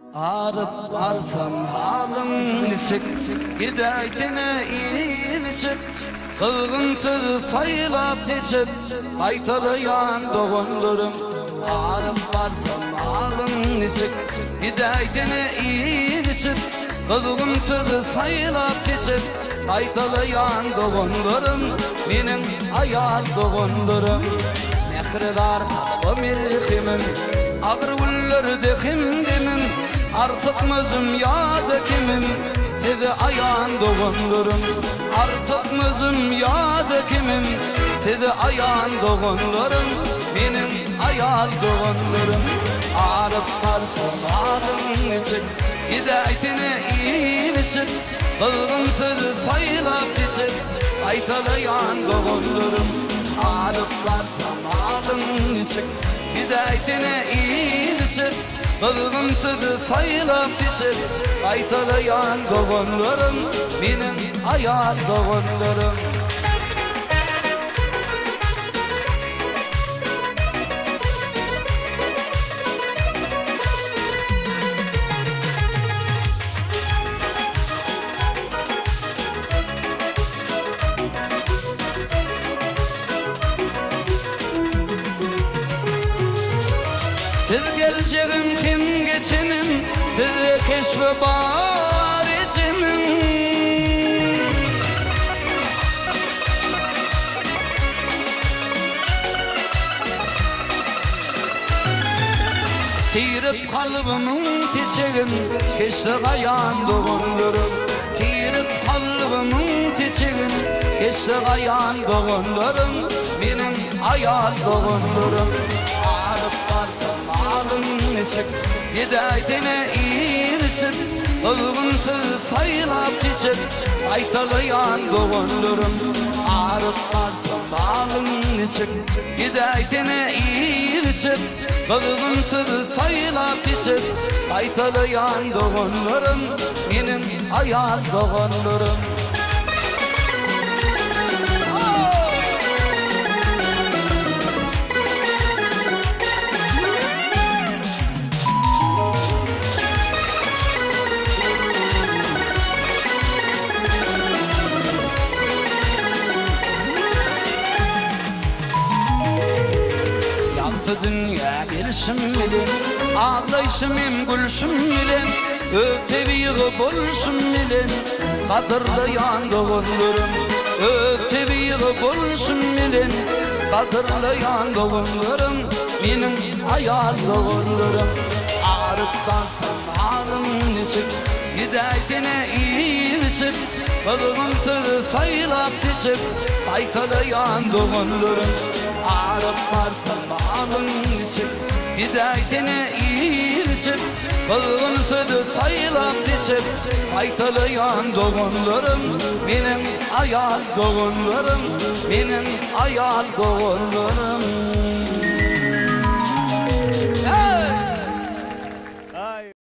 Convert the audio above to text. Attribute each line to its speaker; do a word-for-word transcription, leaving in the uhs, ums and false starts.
Speaker 1: Arıp varsam halim niçik, hidayetine iyimişip, kılgın sözü saylap içip, aytalayan doğundurum. Arıp varsam halim niçik, hidayetine iyimişip, kılgın sözü saylap içip, aytalayan doğundurum. Benim ayar doğundurum. Mehridar kalbim ilhimim, ağır güllerde himdimim, artık mızım yada kimim, tedi ayan doğundurum. Artık mızım yada kimim, tedi ayan doğundurum. Benim ayal doğundurum. Arıp varsam halim niçik, hidayetine iyimişip, kılgın sözü saylap içip, aytalayan doğundurum. Arıp varsam halim niçik, hidayetine iyimişip, kılgın sözü saylap içip, aytalayan doğundurum. Benim ayal doğundurum. Tez geleceğim kim geçinim, tez keşfe bar içimim. Tirip kalbimin çiçeğin, keşfe kayan doğundurum. Tirip kalbimin çiçeğin, keşfe kayan doğundurum. Benim ayal doğundurum. Arıp varsam halim niçik, hidayetine iyimişip, kılgın sözü saylap içip, aytalayan doğundurum. Arıp varsam halim niçik, hidayetine iyimişip, kılgın sözü saylap içip, aytalayan doğundurum. Benim ayal doğundurum. Dünya gelişim bilen, ağlayışım hem gülüşüm bilen, öte bir yığıp oluşum bilen, kadırlayan doğundurum. Öte bir yığıp oluşum bilen, kadırlayan doğundurum. Benim ayal doğundurum. Arıp kalsam halim niçik, hidayetine iyimişip, kılgın sözü saylap içip, aytalayan doğundurum. Arıp varsam halim niçik, hidayetine iyimişip, kılgın sözü saylap içip, aytalayan doğundurum. Benim ayal doğundurum. Benim ayal doğundurum.